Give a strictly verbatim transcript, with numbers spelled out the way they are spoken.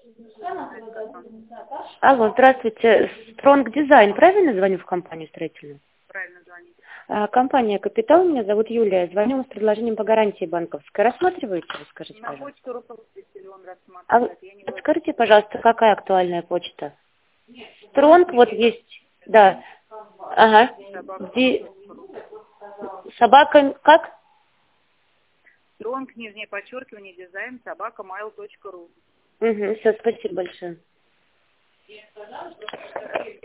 Алло, здравствуйте. Стронг Дизайн, правильно звоню в компанию строительную? Правильно звоните. А, компания Капитал, меня зовут Юлия. Звоню вам с предложением по гарантии банковской. Рассматриваете, скажите, На пожалуйста? почту руководитель он А вы рассматривает. Я не владею. подскажите, пожалуйста, какая актуальная почта? Стронг, вот есть, да. Ага. Собака. Ди... Собака, как? Стронг, нижнее подчеркивание, дизайн, собака, mail точка ру. Угу, все, спасибо большое.